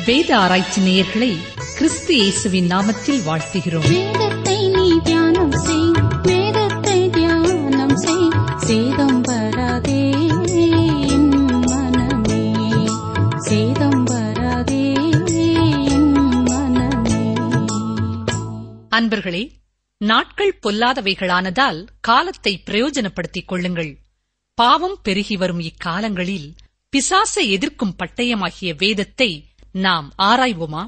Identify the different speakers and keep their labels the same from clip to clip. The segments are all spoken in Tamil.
Speaker 1: வேத ஆராய்ச்சி நேயர்களை கிறிஸ்து இயேசுவின் நாமத்தில் வாழ்த்துகிறோம்.
Speaker 2: வேதத்தை நீ தியானம் செய், வேதத்தை தியானம் செய், சேதம் வராதே என் மனமே, சேதம் வராதே என் மனமே.
Speaker 1: அன்பர்களே, நாட்கள் பொல்லாதவைகளானதால் காலத்தை பிரயோஜனப்படுத்திக் கொள்ளுங்கள். பாவம் பெருகி வரும் இக்காலங்களில் பிசாசை எதிர்க்கும் பட்டயமாகிய வேதத்தை நாம் ஆராய்வோமா?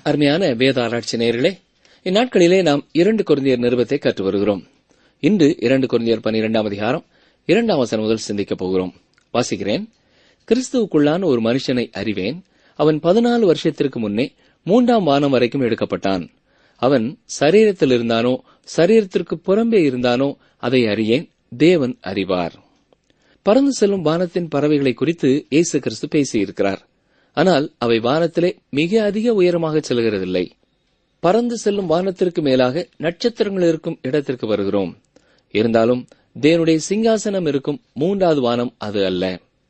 Speaker 3: அருமையான வேத ஆராய்ச்சி நேயர்களே, இந்நாட்களிலே நாம் 2 கொரிந்தியர் நிருபத்தை கற்று வருகிறோம். இன்று 2 கொரிந்தியர் 12ஆம் அதிகாரம் 2ஆம் வசனம் முதல் சிந்திக்கப் போகிறோம். வாசிக்கிறேன். கிறிஸ்துவுக்குள்ளான ஒரு மனுஷனை அறிவேன். அவன் 14 வருஷத்திற்கு முன்னே 3ஆம் வானம் வரைக்கும் எடுக்கப்பட்டான். அவன் சரீரத்தில் இருந்தானோ சரீரத்திற்கு புறம்பே இருந்தானோ அதை அறியேன், தேவன் அறிவார். பறந்து செல்லும் வானத்தின் பறவைகளை குறித்து இயேசு கிறிஸ்து பேசியிருக்கிறார். ஆனால் அவை வானத்திலே மிக அதிக உயரமாக செல்கிறதில்லை. பறந்து செல்லும் வானத்திற்கு மேலாக நட்சத்திரங்கள் இருக்கும் இடத்திற்கு வருகிறோம். இருந்தாலும் தேவனுடைய சிங்காசனம் இருக்கும் 3வது வானம் அது அல்ல.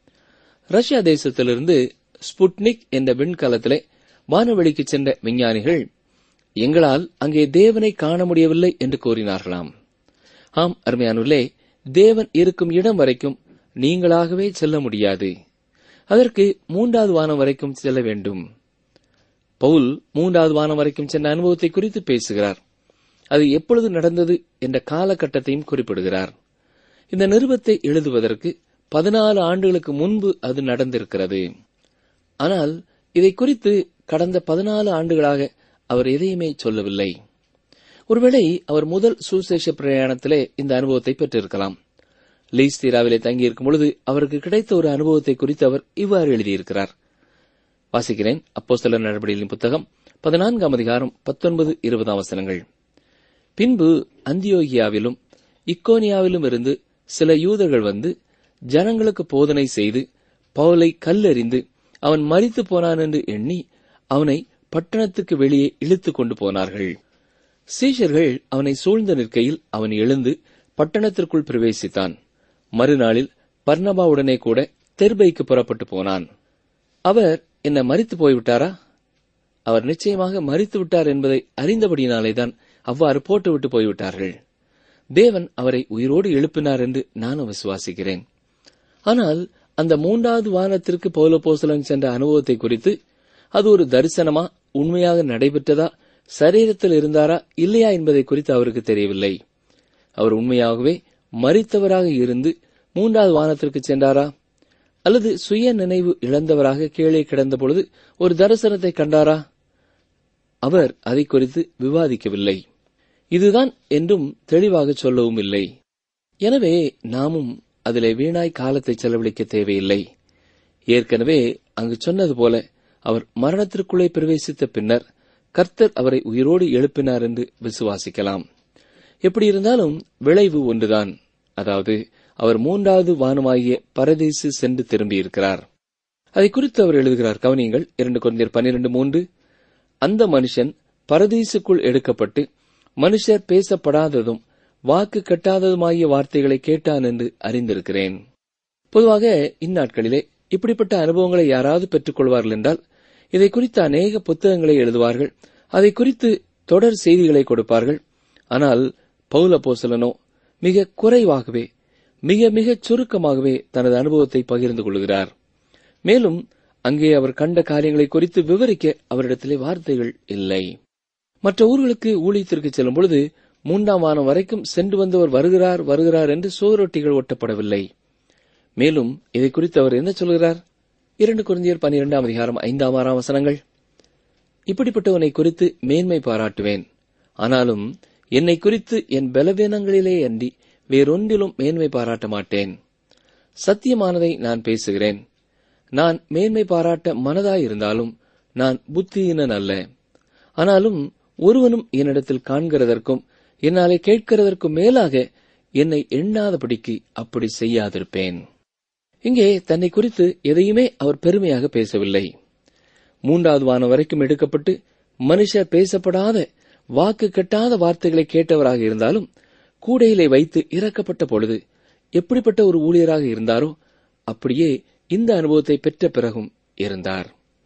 Speaker 3: ரஷ்யா தேசத்திலிருந்து ஸ்புட்னிக் என்ற விண்கலத்திலே வானவெளிக்கு சென்ற விஞ்ஞானிகள் எங்களால் அங்கே தேவனை காண முடியவில்லை என்று கூறினார்களாம். ஆம் அருமையானுள்ளே, தேவன் இருக்கும் இடம் வரைக்கும் நீங்களாகவே செல்ல முடியாது. அதற்கு 3வது வானம் வரைக்கும் செல்ல வேண்டும். பவுல் 3வது வானம் வரைக்கும் சென்ற அனுபவத்தை குறித்து பேசுகிறார். அது எப்பொழுது நடந்தது என்ற காலகட்டத்தையும் குறிப்பிடுகிறார். இந்த நிருபத்தை எழுதுவதற்கு 14 ஆண்டுகளுக்கு முன்பு அது நடந்திருக்கிறது. ஆனால் இதை குறித்து கடந்த 14 ஆண்டுகளாக அவர் எதையுமே சொல்லவில்லை. ஒருவேளை அவர் முதல் சுசேஷ பிரயாணத்திலே இந்த அனுபவத்தை பெற்றிருக்கலாம். லீஸ்தீராவிலே தங்கியிருக்கும் பொழுது அவருக்கு கிடைத்த ஒரு அனுபவத்தை குறித்து அவர் இவ்வாறு எழுதியிருக்கிறார். வாசிக்கிறேன். அப்போஸ்தலர் நடபடிகளின் புத்தகம் 14ஆம் அதிகாரம் 19-20 வசனங்கள். பின்பு அந்தியோகியாவிலும் இக்கோனியாவிலும் இருந்து சில யூதர்கள் வந்து ஜனங்களுக்கு போதனை செய்து பவுலை கல்லெறிந்து அவன் மரித்து போனான் என்று எண்ணி அவனை பட்டணத்துக்கு வெளியே இழுத்துக் கொண்டு போனார்கள். சீஷர்கள் அவனை சூழ்ந்து நிற்கையில் அவன் எழுந்து பட்டணத்திற்குள் பிரவேசித்தான். மறுநாளில் பர்னபாவுடனே கூட தெர்பைக்கு புறப்பட்டு போனான். அவர் என்ன மரித்து போய்விட்டாரா? அவர் நிச்சயமாக மரித்து விட்டார் என்பதை அறிந்தபடியினாலேதான் அவ்வாறு போட்டுவிட்டு போய்விட்டார்கள். தேவன் அவரை உயிரோடு எழுப்பினார் என்று நானும் விசுவாசிக்கிறேன். ஆனால் அந்த 3வது வானத்திற்கு பவுலப்போஸ்தலன் சென்ற அனுபவத்தை குறித்து அது ஒரு தரிசனமா, உண்மையாக நடைபெற்றதா, சரீரத்தில் இருந்தாரா இல்லையா என்பதை குறித்து அவருக்கு தெரியவில்லை. அவர் உண்மையாகவே மரித்தவராக இருந்து 3வது வானத்திற்கு சென்றாரா, அல்லது சுய நினைவு இழந்தவராக கீழே கிடந்த பொழுது ஒரு தரிசனத்தை கண்டாரா? அவர் அதை குறித்து விவாதிக்கவில்லை. இதுதான் என்றும் தெளிவாக சொல்லவும் இல்லை. எனவே நாமும் அதிலே வீணாய் காலத்தை செலவழிக்க தேவையில்லை. ஏற்கனவே அங்கு சொன்னது போல அவர் மரணத்திற்குள்ளே பிரவேசித்த பின்னர் கர்த்தர் அவரை உயிரோடு எழுப்பினார் என்று விசுவாசிக்கலாம். எப்படி இருந்தாலும் விளைவு ஒன்றுதான். அதாவது அவர் 3வது வானமாகிய பரதீசு சென்று திரும்பியிருக்கிறார். அதை குறித்து அவர் எழுதுகிறார். கவனியுங்கள். 2 கொரிந்தியர் 12:3. அந்த மனுஷன் பரதீசுக்குள் எடுக்கப்பட்டு மனுஷர் பேசப்படாததும் வாக்கு கட்டாததுமாகிய வார்த்தைகளை கேட்டான் என்று அறிந்திருக்கிறேன். பொதுவாக இந்நாட்களிலே இப்படிப்பட்ட அனுபவங்களை யாராவது பெற்றுக் கொள்வார்கள் என்றால் இதை குறித்து அநேக புத்தகங்களை எழுதுவார்கள். அதை குறித்து தொடர் செய்திகளை கொடுப்பார்கள். ஆனால் பவுலப்போஸ்தலனோ மிக குறைவாகவே, மிக மிக சுருக்கமாகவே தனது அனுபவத்தை பகிர்ந்து கொள்கிறார். மேலும் அங்கே அவர் கண்ட காரியங்களை குறித்து விவரிக்க அவரிடத்திலே வார்த்தைகள் இல்லை. மற்ற ஊர்களுக்கு ஊழியத்திற்கு செல்லும் பொழுது 3ஆம் வானம் வரைக்கும் சென்று வந்தவர் வருகிறார் வருகிறார் என்று சுவரொட்டிகள் ஒட்டப்படவில்லை. மேலும் இதை குறித்து அவர் என்ன சொல்கிறார்? 2 கொரிந்தியர் 12ஆம் அதிகாரம் 5-6 வசனங்கள். இப்படிப்பட்டவனை குறித்து மேன்மை பாராட்டுவேன். ஆனாலும் என்னை குறித்து என் பலவீனங்களிலே அன்றி வேறொன்றிலும் மேன்மை பாராட்ட மாட்டேன். சத்தியமானதை நான் பேசுகிறேன். நான் மேன்மை பாராட்ட மனதாயிருந்தாலும் நான் புத்தியீனன் அல்ல. ஆனாலும் ஒருவனும் என்னிடத்தில் காண்கிறதற்கும் என்னாலே கேட்கிறதற்கும் மேலாக என்னை எண்ணாதபடிக்கு அப்படி செய்யாதிருப்பேன். இங்கே தன்னை குறித்து எதையுமே அவர் பெருமையாக பேசவில்லை. 3வது வானம் வரைக்கும் எடுக்கப்பட்டு மனுஷர் பேசப்படாத, வாக்கு கட்டாத வார்த்தைகளை கேட்டவராக இருந்தாலும் கூடையிலே வைத்து இறக்கப்பட்ட பொழுது எப்படிப்பட்ட ஒரு ஊழியராக இருந்தாரோ அப்படியே இந்த அனுபவத்தை பெற்ற பிறகும் இருந்தார்.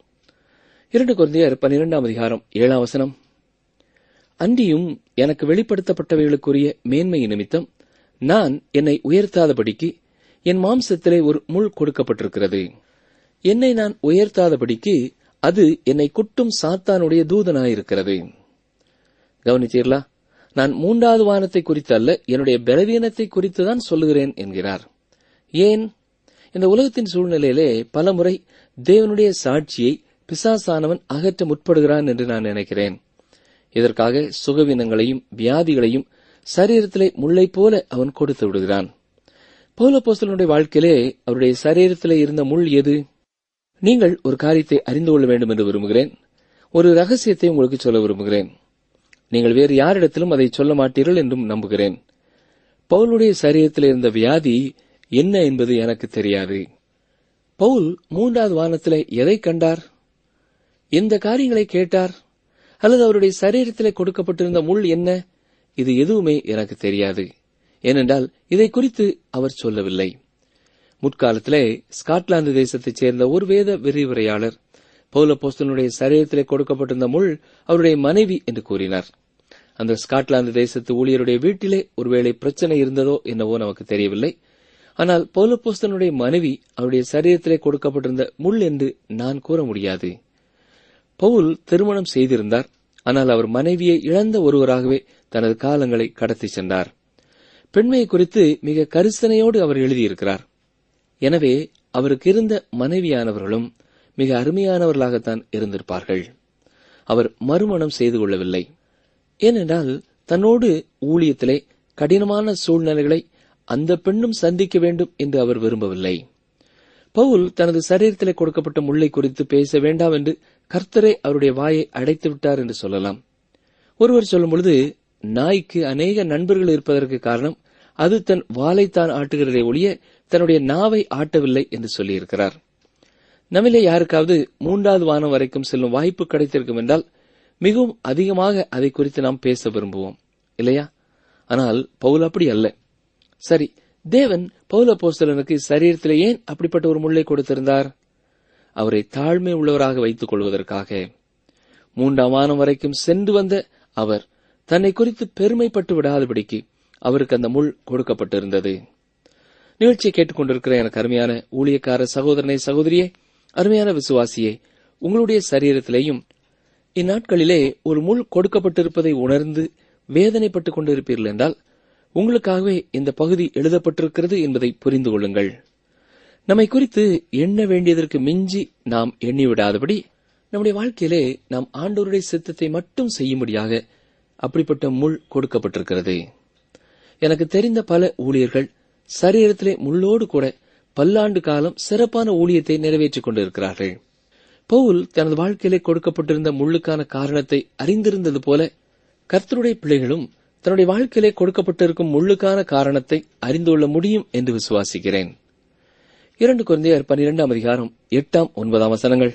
Speaker 3: 2 கொரிந்தியர் 12ஆம் அதிகாரம் 7ஆம் வசனம். அன்றியும் எனக்கு வெளிப்படுத்தப்பட்டவைகளுக்குரிய மேன்மை நிமித்தம் நான் என்னை உயர்த்தாதபடிக்கு என் மாம்சத்திலே ஒரு முள் கொடுக்கப்பட்டிருக்கிறது. என்னை நான் உயர்த்தாதபடிக்கு அது என்னை குட்டும் சாத்தானுடைய தூதனாயிருக்கிறது. கவனித்தீர்களா? நான் 3வது வானத்தை குறித்து அல்ல, என்னுடைய பலவீனத்தை குறித்துதான் சொல்லுகிறேன் என்கிறார். ஏன்? இந்த உலகத்தின் சூழ்நிலையிலே பலமுறை தேவனுடைய சாட்சியை பிசாசானவன் அகற்ற முற்படுகிறான் என்று நான் நினைக்கிறேன். இதற்காக சுகவீனங்களையும் வியாதிகளையும் சரீரத்திலே முல்லை போல அவன் கொடுத்து விடுகிறான். பவுல் அப்போஸ்தலனுடைய வாழ்க்கையிலே அவருடைய சரீரத்திலே இருந்த முள் எது? நீங்கள் ஒரு காரியத்தை அறிந்து கொள்ள வேண்டும் என்று விரும்புகிறேன். ஒரு ரகசியத்தை உங்களுக்கு சொல்ல விரும்புகிறேன். நீங்கள் வேறு யாரிடத்திலும் அதை சொல்ல மாட்டீர்கள் என்றும் நம்புகிறேன். பவுலுடைய சரீரத்தில் இருந்த வியாதி என்ன என்பது எனக்கு தெரியாது. பவுல் 3வது வானத்திலே எதை கண்டார்? எந்த காரியங்களை கேட்டார்? அல்லது அவருடைய சரீரத்திலே கொடுக்கப்பட்டிருந்த முள் என்ன? இது எதுவுமே எனக்கு தெரியாது. ஏனென்றால் இதை குறித்து அவர் சொல்லவில்லை. முற்காலத்திலே ஸ்காட்லாந்து தேசத்தைச் சேர்ந்த ஒரு வேத விரிவுரையாளர் பவுல் அப்போஸ்தலனுடைய சரீரத்திலே கொடுக்கப்பட்டிருந்த முள் அவருடைய மனைவி என்று கூறினார். அந்த ஸ்காட்லாந்து தேசத்து ஊழியருடைய வீட்டிலே ஒருவேளை பிரச்சனை இருந்ததோ என்னவோ நமக்கு தெரியவில்லை. ஆனால் பவுல் அப்போஸ்தலனுடைய மனைவி அவருடைய சரீரத்திலே கொடுக்கப்பட்டிருந்த முள் என்று நான் கூற முடியாது. பவுல் திருமணம் செய்திருந்தார். ஆனால் அவர் மனைவியை இழந்த ஒருவராகவே தனது காலங்களை கடத்தி சென்றார். பெண்மையை குறித்து மிக கரிசனையோடு அவர் எழுதியிருக்கிறார். எனவே அவருக்கு இருந்த மனைவியானவர்களும் மிக அருமையானவர்களாகத்தான் இருந்திருப்பார்கள். அவர் மறுமணம் செய்து கொள்ளவில்லை. ஏனென்றால் தன்னோடு ஊழியத்திலே கடினமான சூழ்நிலைகளை அந்த பெண்ணும் சந்திக்க வேண்டும் என்று அவர் விரும்பவில்லை. பவுல் தனது சரீரத்திலே கொடுக்கப்பட்ட முள்ளை குறித்து பேச வேண்டாம் என்று கர்த்தரே அவருடைய வாயை அடைத்து விட்டார் என்று சொல்லலாம். ஒருவர் சொல்லும் பொழுது, நாய்க்கு அநேக நண்பர்கள் இருப்பதற்கு காரணம் அது தன் வாலைத்தான் ஆட்டுகிறதை ஒழிய தன்னுடைய நாவை ஆட்டவில்லை என்று சொல்லியிருக்கிறார். நம்மிலே யாருக்காவது 3வது வானம் வரைக்கும் செல்லும் வாய்ப்பு கிடைத்திருக்கும் என்றால் மிகவும் அதிகமாக அதை குறித்து நாம் பேச விரும்புவோம், இல்லையா? ஆனால் பவுல் அப்படி அல்ல. சரி, தேவன் பவுல் அப்போஸ்தலனுக்கு சரீரத்திலே ஏன் அப்படிப்பட்ட ஒரு முள்ளை கொடுத்திருந்தார்? அவரை தாழ்மை உள்ளவராக வைத்துக் கொள்வதற்காக. 3ஆம் வானம் வரைக்கும் சென்று வந்த அவர் தன்னை குறித்து பெருமைப்பட்டு விடாதபடிக்கு அவருக்கு அந்த முள் கொடுக்கப்பட்டிருந்தது. நிகழ்ச்சியை கேட்டுக்கொண்டிருக்கிற எனக்கு அருமையான ஊழியக்கார சகோதரனை சகோதரியே, அருமையான விசுவாசியே, உங்களுடைய சரீரத்திலேயும் இந்நாட்களிலே ஒரு முள் கொடுக்கப்பட்டிருப்பதை உணர்ந்து வேதனைப்பட்டுக் கொண்டிருப்பீர்கள் என்றால் உங்களுக்காகவே இந்த பகுதி எழுதப்பட்டிருக்கிறது என்பதை புரிந்து கொள்ளுங்கள். நம்மை குறித்து எண்ண வேண்டியதற்கு மிஞ்சி நாம் எண்ணிவிடாதபடி நம்முடைய வாழ்க்கையிலே நாம் ஆண்டவருடைய சித்தத்தை மட்டும் செய்யும்படியாக அப்படிப்பட்ட முள் கொடுக்கப்பட்டிருக்கிறது. எனக்கு தெரிந்த பல ஊழியர்கள் சரீரத்திலே முள்ளோடு கூட பல்லாண்டு காலம் சிறப்பான ஊழியத்தை நிறைவேற்றிக் கொண்டிருக்கிறார்கள். பவுல் தனது வாழ்க்கையிலே கொடுக்கப்பட்டிருந்த முள்ளுக்கான காரணத்தை அறிந்திருந்தது போல கர்த்தருடைய பிள்ளைகளும் தன்னுடைய வாழ்க்கையிலே கொடுக்கப்பட்டிருக்கும் முள்ளுக்கான காரணத்தை அறிந்து கொள்ள முடியும் என்று விசுவாசிக்கிறேன். 2 கொரிந்தியர் 12ஆம் அதிகாரம் 8, 9 வசனங்கள்.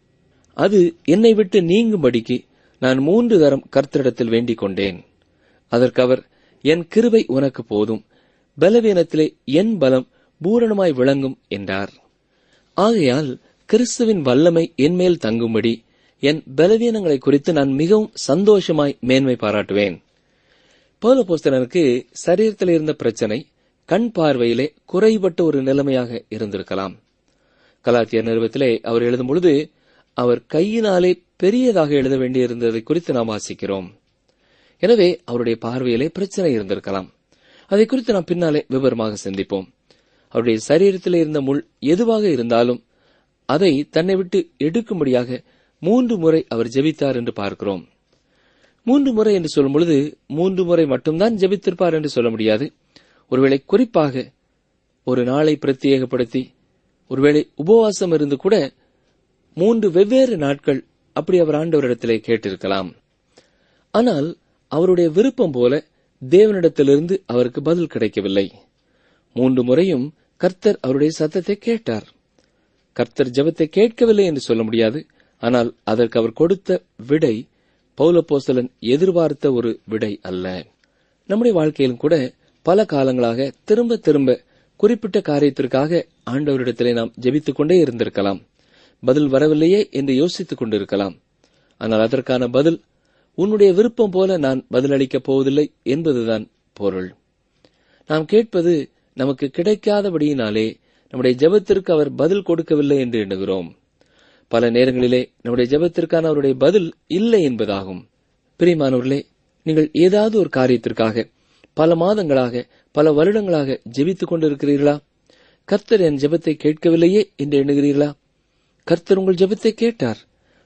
Speaker 3: அது என்னை விட்டு நீங்கும்படிக்கு நான் 3 தரம் கர்த்தரிடத்தில் வேண்டிக் கொண்டேன். அதற்கு அவர், என் கிருபை உனக்கு போதும், பலவீனத்திலே என் பலம் பூரணமாய் விளங்கும் என்றார். ஆகையால் கிறிஸ்துவின் வல்லமை என்மேல் தங்கும்படி என் பலவீனங்களை குறித்து நான் மிகவும் சந்தோஷமாய் மேன்மை பாராட்டுவேன். பவுல் அப்போஸ்தலனுக்கு சரீரத்தில் இருந்த பிரச்சனை கண் பார்வையிலே குறைபட்ட ஒரு நிலைமையாக இருந்திருக்கலாம். கலாத்தியர் நிருபத்திலே அவர் எழுதும் பொழுது அவர் கையினாலே பெரியதாக எழுத வேண்டியிருந்ததை குறித்து நாம் வாசிக்கிறோம். எனவே அவருடைய பார்வையிலே பிரச்சனை இருந்திருக்கலாம். அதை குறித்து நாம் பின்னாலே விவரமாக சிந்திப்போம். அவருடைய சரீரத்திலே இருந்த முள் எதுவாக இருந்தாலும் அதை தன்னை விட்டு எடுக்கும்படியாக 3 முறை அவர் ஜெபித்தார் என்று பார்க்கிறோம். 3 முறை என்று சொல்லும் பொழுது 3 முறை மட்டும்தான் ஜெபித்திருப்பார் என்று சொல்ல முடியாது. ஒருவேளை குறிப்பாக ஒரு நாளை பிரத்யேகப்படுத்தி ஒருவேளை உபவாசம் இருந்து கூட 3 வெவ்வேறு நாட்கள் அப்படி அவர் ஆண்டவரிடத்திலே கேட்டிருக்கலாம். ஆனால் அவருடைய விருப்பம் போல தேவனிடத்திலிருந்து அவருக்கு பதில் கிடைக்கவில்லை. 3 முறையும் கர்த்தர் அவருடைய சத்தத்தை கேட்டார். கர்த்தர் ஜெபத்தை கேட்கவில்லை என்று சொல்ல முடியாது. ஆனால் அதற்கு அவர் கொடுத்த விடை பவுல் அப்போஸ்தலன் எதிர்பார்த்த ஒரு விடை அல்ல. நம்முடைய வாழ்க்கையிலும் கூட பல காலங்களாக திரும்ப திரும்ப குறிப்பிட்ட காரியத்திற்காக ஆண்டவரிடத்திலே நாம் ஜெபித்துக் கொண்டே இருந்திருக்கலாம். பதில் வரவில்லையே என்று யோசித்துக் கொண்டிருக்கலாம். ஆனால் அதற்கான பதில் உன்னுடைய விருப்பம் போல நான் பதிலளிக்கப் போவதில்லை என்பதுதான் பொருள். நாம் கேட்பது நமக்கு கிடைக்காதபடியினாலே நம்முடைய ஜெபத்திற்கு அவர் பதில் கொடுக்கவில்லை என்று எண்ணுகிறோம். பல நேரங்களிலே நம்முடைய ஜெபத்திற்கான அவருடைய பதில் இல்லை என்பதாகும். பிரியமானவர்களே, நீங்கள் ஏதாவது ஒரு காரியத்திற்காக பல மாதங்களாக பல வருடங்களாக ஜெபித்துக் கொண்டிருக்கிறீர்களா? கர்த்தர் என் ஜெபத்தை கேட்கவில்லையே என்று எண்ணுகிறீர்களா? கர்த்தர் உங்கள் ஜெபத்தை கேட்டார்.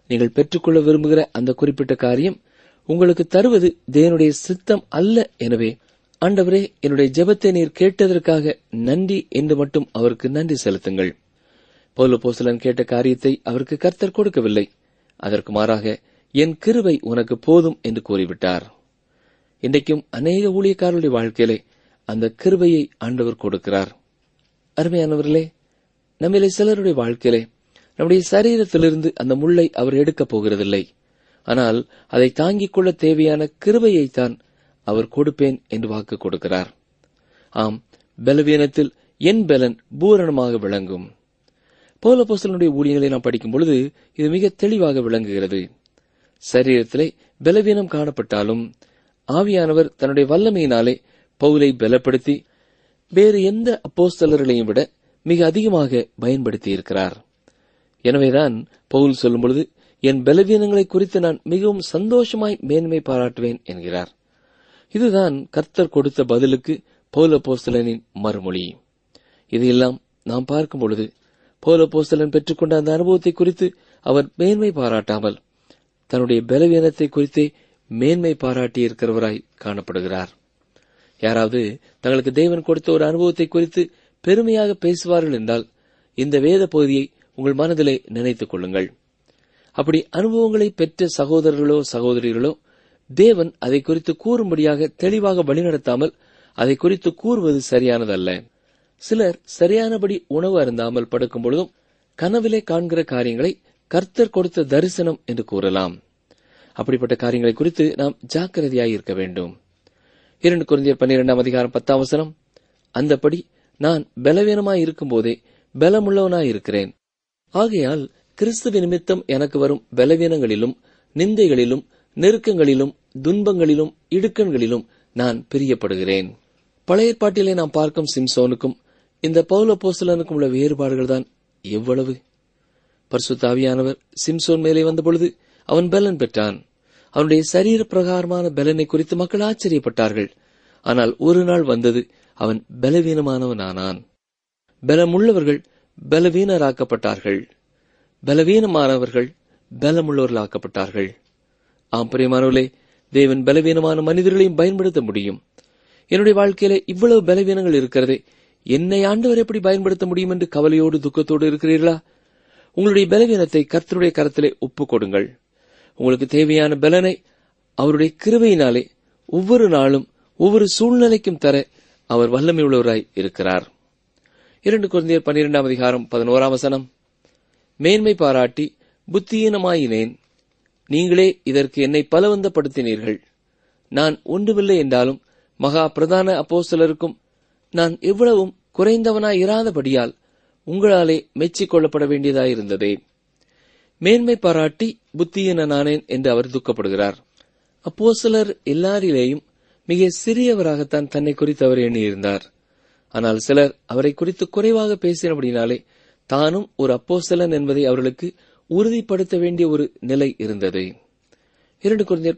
Speaker 3: நீங்கள் பெற்றுக்கொள்ள விரும்புகிற அந்த குறிப்பிட்ட காரியம் உங்களுக்கு தருவது தேவனுடைய சித்தம் அல்ல. எனவே ஆண்டவரே, என்னுடைய ஜெபத்தை நீர் கேட்டதற்காக நன்றி என்று மட்டும் அவருக்கு நன்றி செலுத்துங்கள். பவுல் அப்போஸ்தலன் கேட்ட காரியத்தை அவருக்கு கர்த்தர் கொடுக்கவில்லை. அதற்கு மாறாக, என் கிருபை உனக்கு போதும் என்று கூறிவிட்டார். இன்றைக்கும் அநேக ஊழியக்காரருடைய வாழ்க்கையிலே அந்த கிருபையை ஆண்டவர் கொடுக்கிறார். அருமையானவர்களே, நம்மிலே சிலருடைய வாழ்க்கையிலே நம்முடைய சரீரத்திலிருந்து அந்த முள்ளை அவர் எடுக்கப் போகிறதில்லை. ஆனால் அதை தாங்கிக் கொள்ள தேவையான கிருபையைத்தான் அவர் கொடுப்பேன் என்று வாக்கு கொடுக்கிறார். ஆம், பலவீனத்தில் என் பலன் பூரணமாக விளங்கும். பவுல் அப்போஸ்தலனுடைய ஊழியங்களை நாம் படிக்கும் பொழுது இது மிக தெளிவாக விளங்குகிறது. சரீரத்திலே பலவீனம் காணப்பட்டாலும் ஆவியானவர் தன்னுடைய வல்லமையினாலே பவுலை பலப்படுத்தி வேறு எந்த அப்போஸ்தலர்களையும் விட மிக அதிகமாக பயன்படுத்தி இருக்கிறார். எனவேதான் பவுல் சொல்லும் பொழுது, என் பலவீனங்களை குறித்து நான் மிகவும் சந்தோஷமாய் மேன்மை பாராட்டுவேன் என்கிறார். இதுதான் கர்த்தர் கொடுத்த பதிலுக்கு பவுல் அப்போஸ்தலனின் மறுமொழி. இதையெல்லாம் நாம் பார்க்கும் பொழுது பவுல் அப்போஸ்தலன் பெற்றுக்கொண்ட அந்த அனுபவத்தை குறித்து அவர் மேன்மை பாராட்டாமல் தன்னுடைய பலவீனத்தை குறித்தே மேன்மை பாராட்டி இருக்கிறவராய் காணப்படுகிறார். யாராவது தங்களுக்கு தேவன் கொடுத்த ஒரு அனுபவத்தை குறித்து பெருமையாக பேசுவார்கள் என்றால் இந்த வேத பகுதியை உங்கள் மனதிலே நினைத்துக் கொள்ளுங்கள். அப்படி அனுபவங்களை பெற்ற சகோதரர்களோ சகோதரிகளோ தேவன் அதை குறித்து கூறும்படியாக தெளிவாக வழிநடத்தாமல் அதை குறித்து கூறுவது சரியானதல்ல. சிலர் சரியானபடி உணவு அருந்தாமல் படுக்கும் பொழுதும் கனவிலே காண்கிற காரியங்களை கர்த்தர் கொடுத்த தரிசனம் என்று கூறலாம். அப்படிப்பட்ட காரியங்களை குறித்து நாம் ஜாக்கிரதையாயிருக்க வேண்டும். 2 கொரிந்தியர் 12:10 அந்தபடி நான் பலவீனமாயிருக்கும் போதே பலமுள்ளவனாயிருக்கிறேன். ஆகையால் கிறிஸ்துவ நிமித்தம் எனக்கு வரும் பலவீனங்களிலும் நிந்தைகளிலும் நெருக்கங்களிலும் துன்பங்களிலும் இடுக்கண்களிலும் நான் பிரியப்படுகிறேன். பழைய ஏற்பாட்டிலே நாம் பார்க்கும் சிம்சோனுக்கும் இந்த பவுல் அப்போஸ்தலனுக்கும் உள்ள வேறுபாடுகள் தான் எவ்வளவு! பரிசுத்த ஆவியானவர் சிம்சோன் மேலே வந்தபொழுது அவன் பலன் பெற்றான். அவனுடைய சரீர பிரகாரமான பலனை குறித்து மக்கள் ஆச்சரியப்பட்டார்கள். ஆனால் ஒரு நாள் வந்தது, அவன் பலவீனமானவனானான். பலமுள்ளவர்கள் பலவீனராக்கப்பட்டார்கள், பலவீனமானவர்கள் பலமுள்ளவர்களாக்கப்பட்டார்கள். ஆம் பிரியமானவர்களே, தேவன் பலவீனமான மனிதர்களையும் பயன்படுத்த முடியும். என்னுடைய வாழ்க்கையில இவ்வளவு பலவீனங்கள் இருக்கிறதே, என்னை ஆண்டவர் எப்படி பயன்படுத்த முடியும் என்று கவலையோடு துக்கத்தோடு இருக்கிறீர்களா? உங்களுடைய பலவீனத்தை கர்த்தருடைய கரத்திலே ஒப்புக் கொடுங்கள். உங்களுக்கு தேவையான பலனை அவருடைய கிருபையினாலே ஒவ்வொரு நாளும் ஒவ்வொரு சூழ்நிலைக்கும் தர அவர் வல்லமை உள்ளவராய் இருக்கிறார். 2 கொரிந்தியர் 12:11 மேன்மை பாராட்டி புத்தியீனமாயினேன், நீங்களே இதற்கு என்னை பலவந்தப்படுத்தினீர்கள். நான் ஒன்றுமில்லை என்றாலும் மகா பிரதான அப்போஸ்தலருக்கும் நான் எவ்வளவும் குறைந்தவனாயிராதபடியால் உங்களாலே மெச்சிக் கொள்ளப்பட வேண்டியதாயிருந்ததே. மேன்மை பாராட்டி புத்தியீனனானேன் என்று அவர் துக்கப்படுகிறார். அப்போஸ்தலர் எல்லாரிலேயும் மிக சிறியவராகத்தான் தன்னை குறித்து அவர் எண்ணியிருந்தார். ஆனால் சிலர் அவரை குறித்து குறைவாக பேசினபடினாலே தானும் ஒரு அப்போஸ்தலன் என்பதை அவர்களுக்கு உறுதிப்படுத்த வேண்டிய ஒரு நிலை இருந்தது. 2 கொரிந்தியர்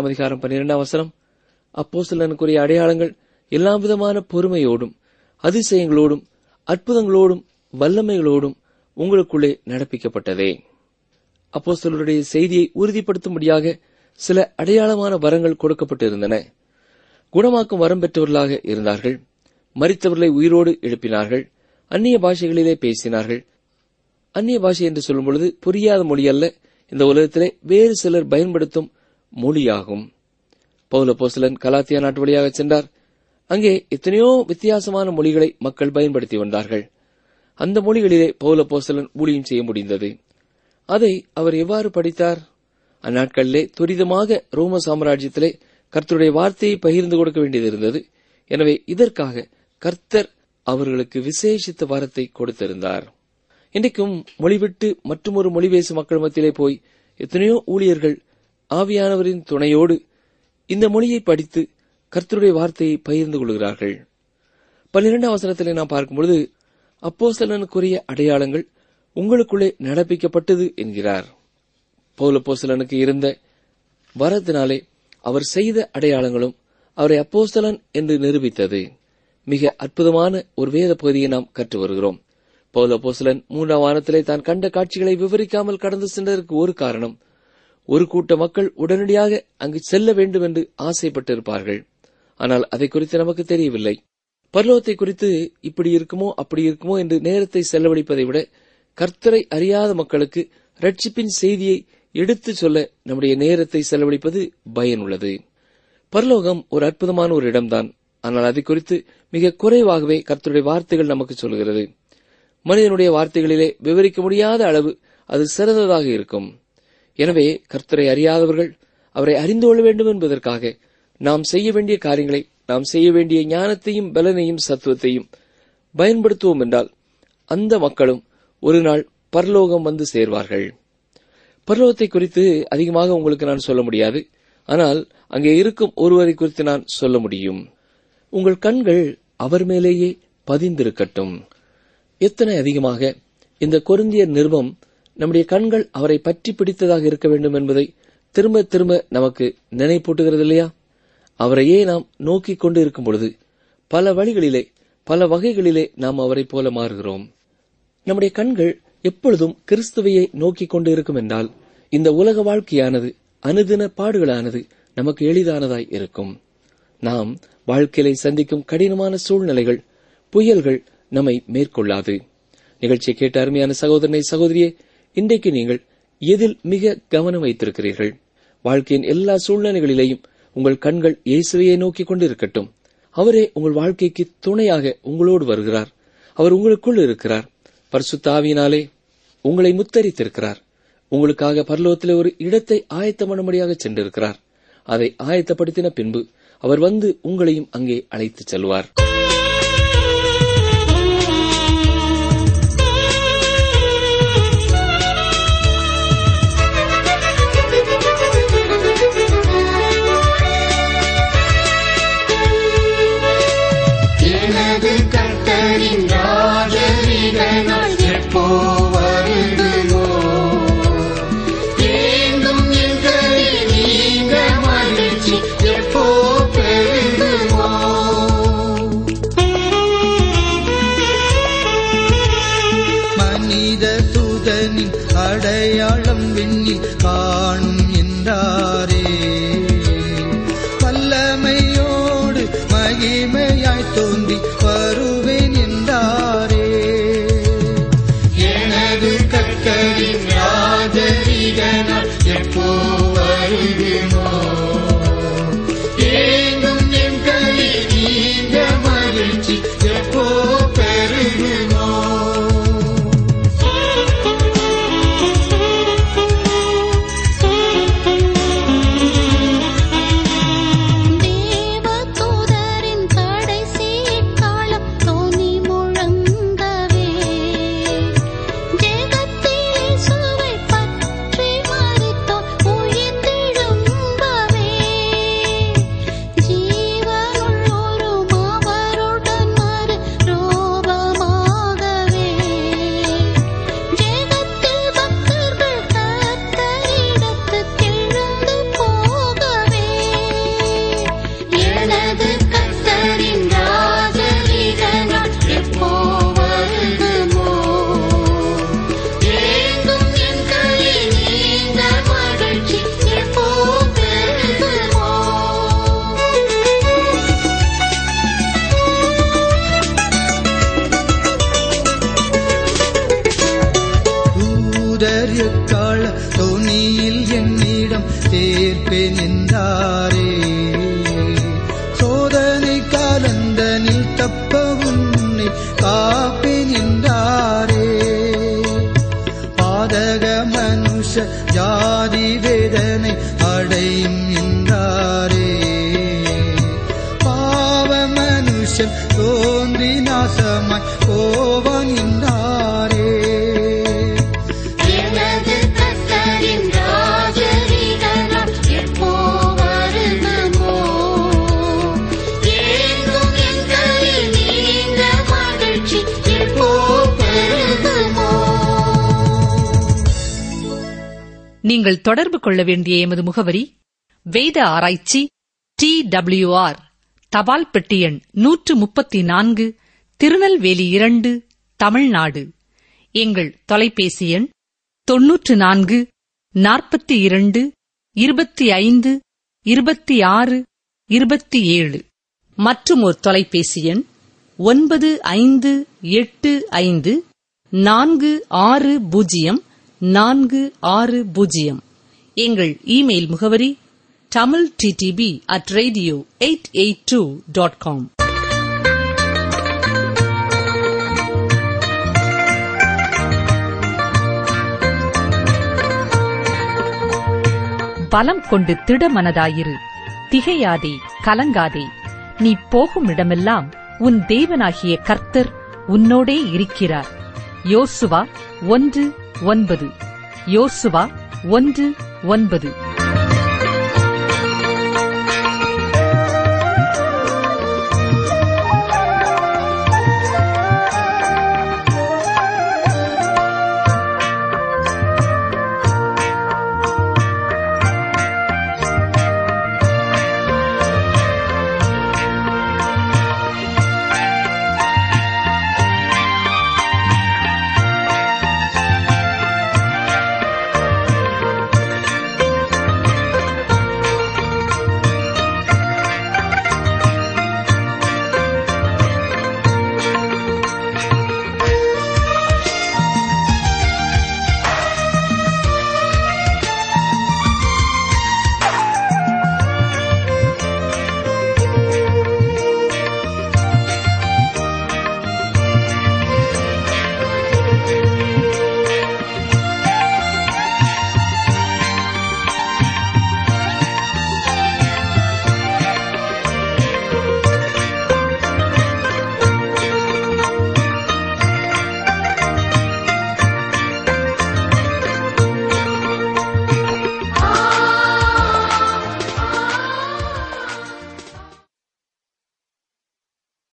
Speaker 3: 12:12 அப்போஸ்தலனுக்குரிய அடையாளங்கள் எல்லா விதமான பொறுமையோடும் அதிசயங்களோடும் அற்புதங்களோடும் வல்லமைகளோடும் உங்களுக்குள்ளே நடப்பிக்கப்பட்டதே. அப்போஸ்தலருடைய செய்தியை உறுதிப்படுத்தும்படியாக சில அடையாளமான வரங்கள் கொடுக்கப்பட்டிருந்தன. குணமாக்கும் வரம் பெற்றவர்களாக இருந்தார்கள். மரித்தவர்களை உயிரோடு எழுப்பினார்கள். அந்நிய பாஷைகளிலே பேசினார்கள். அந்நிய பாஷை என்று சொல்லும் பொழுது புரியாத மொழி அல்ல, இந்த உலகத்திலே வேறு சிலர் பயன்படுத்தும் மொழியாகும். பவுல் அப்போஸ்தலன் கலாத்தியா நாட்டு வழியாக சென்றார். அங்கே எத்தனையோ வித்தியாசமான மொழிகளை மக்கள் பயன்படுத்தி வந்தார்கள். அந்த மொழிகளிலே பவுல் அப்போஸ்தலன் ஊழியம் செய்ய முடிந்தது. அதை அவர் எவ்வாறு படித்தார்? அந்நாட்களிலே துரிதமாக ரோம சாம்ராஜ்யத்திலே கர்த்தருடைய வார்த்தையை பகிர்ந்து கொடுக்க வேண்டியது இருந்தது. எனவே இதற்காக கர்த்தர் அவர்களுக்கு விசேஷித்த வரத்தை கொடுத்திருந்தார். இன்றைக்கும் மொழிவிட்டு மற்றொரு மொழி பேசும் மக்கள் மத்தியிலே போய் எத்தனையோ ஊழியர்கள் ஆவியானவரின் துணையோடு இந்த மொழியை படித்து கர்த்தருடைய வார்த்தையை பகிர்ந்து கொள்கிறார்கள். 12 நாம் பார்க்கும்பொழுது அப்போஸ்தலனுக்குரிய அடையாளங்கள் உங்களுக்குள்ளே நடப்பிக்கப்பட்டது என்கிறார். பவுல் அப்போஸ்தலனுக்கு இருந்த வரத்தினாலே அவர் செய்த அடையாளங்களும் அவரை அப்போஸ்தலன் என்று நிரூபித்தது. மிக அற்புதமான ஒரு வேத பகுதியை நாம் கற்று வருகிறோம். பவுல் அப்போஸ்தலன் 3ஆம் வானத்திலே தான் கண்ட காட்சிகளை விவரிக்காமல் கடந்து சென்றதற்கு ஒரு காரணம், ஒரு கூட்ட மக்கள் உடனடியாக அங்கு செல்ல வேண்டும் என்று ஆசைப்பட்டிருப்பார்கள். ஆனால் அதை குறித்து நமக்கு தெரியவில்லை. பரலோகத்தை குறித்து இப்படி இருக்குமோ அப்படி இருக்குமோ என்று நேரத்தை செலவழிப்பதை விட கர்த்தரை அறியாத மக்களுக்கு ரட்சிப்பின் செய்தியை எடுத்துச் சொல்ல நம்முடைய நேரத்தை செலவழிப்பது பயனுள்ளது. பரலோகம் ஒரு அற்புதமான ஒரு இடம்தான். ஆனால் அதை குறித்து மிக குறைவாகவே கர்த்தருடைய வார்த்தைகள் நமக்கு சொல்கிறது. மனிதனுடைய வார்த்தைகளிலே விவரிக்க முடியாத அளவு அது சிறந்ததாக இருக்கும். எனவே கர்த்தரை அறியாதவர்கள் அவரை அறிந்து கொள்ள வேண்டும் என்பதற்காக நாம் செய்ய வேண்டிய காரியங்களை, நாம் செய்ய வேண்டிய ஞானத்தையும் பலனையும் சத்துவத்தையும் பயன்படுத்துவோம் என்றால் அந்த மக்களும் ஒரு நாள் பரலோகம் வந்து சேர்வார்கள். பரலோகத்தை குறித்து அதிகமாக உங்களுக்கு நான் சொல்ல முடியாது. ஆனால் அங்கே இருக்கும் ஒருவரை குறித்து நான் சொல்ல முடியும். உங்கள் கண்கள் அவர் மேலேயே பதிந்திருக்கட்டும். எத்தனை அதிகமாக இந்த கொரிந்தியர் நிருபம் நம்முடைய கண்கள் அவரை பற்றி பிடித்ததாக இருக்க வேண்டும் என்பதை திரும்ப திரும்ப நமக்கு நினைப்பூட்டுகிறது இல்லையா? அவரையே நாம் நோக்கிக் கொண்டு இருக்கும் பொழுது பல வழிகளிலே, பல வகைகளிலே நாம் அவரை போல மாறுகிறோம். நம்முடைய கண்கள் எப்பொழுதும் கிறிஸ்துவையே நோக்கிக் கொண்டு இருக்கும் என்றால் இந்த உலக வாழ்க்கையானது, அனுதின பாடுகளானது நமக்கு எளிதானதாய் இருக்கும். நாம் வாழ்க்கையிலே சந்திக்கும் கடினமான சூழ்நிலைகள், புயல்கள் நம்மை மேற்கொள்ளாது. நிகழ்ச்சியை கேட்ட அருமையான சகோதரனை, சகோதரியே, இன்றைக்கு நீங்கள் எதில் மிக கவனம் வைத்திருக்கிறீர்கள்? வாழ்க்கையின் எல்லா சூழ்நிலைகளிலேயும் உங்கள் கண்கள் இயேசுவையே நோக்கிக் கொண்டு இருக்கட்டும். அவரே உங்கள் வாழ்க்கைக்கு துணையாக உங்களோடு வருகிறார். அவர் உங்களுக்குள் இருக்கிறார். பரிசுத்த ஆவியினாலே உங்களை முத்தரித்திருக்கிறார். உங்களுக்காக பரலோகத்திலே ஒரு இடத்தை ஆயத்தம் பண்ணும்படியாக சென்றிருக்கிறார். அதை ஆயத்தப்படுத்தின பின்பு அவர் வந்து உங்களையும் அங்கே அழைத்துச் செல்வார்.
Speaker 4: அடையாளம் விண்ணில் காணும் என்றாரே, வல்லமையோடு மகிமையாய் தோன்றி வருவேன் என்றாரே. எனது கர்த்தரின் ராஜரீகனால் எப்போ வருகுமோ, ஏங்கும் என் களி நீங்க மகிழ்ச்சி எப்போ பெருகுமோ. கால தோணியில் என்னிடம் சேர்ப்பேன் என்றாரே, சோதனை காலந்தனில் தப்ப உன்னை காப்பேன் என்றாரே. பாதக மனுஷ ஜாதி வேதனை அடையும் என்றாரே, பாவ மனுஷன் தோன்றி நாசமாய் போவான் என்றாரே.
Speaker 1: நீங்கள் தொடர்பு கொள்ள வேண்டிய எமது முகவரி: வேத ஆராய்ச்சி TWR, தபால் பெட்டி எண் 134, திருநெல்வேலி 2, தமிழ்நாடு. எங்கள் தொலைபேசி எண் 94 42 25 26 27. மற்றும் ஒரு தொலைபேசி எண் 9585 460 460. எங்கள் இமெயில் முகவரி tamilttb@radio882.com. பலம் கொண்டு திடமனதாயிரு, திகையாதே, கலங்காதே. நீ போகும் இடமெல்லாம் உன் தேவனாகிய கர்த்தர் உன்னோடே இருக்கிறார். யோசுவா 1:9. யோசுவா 1:9.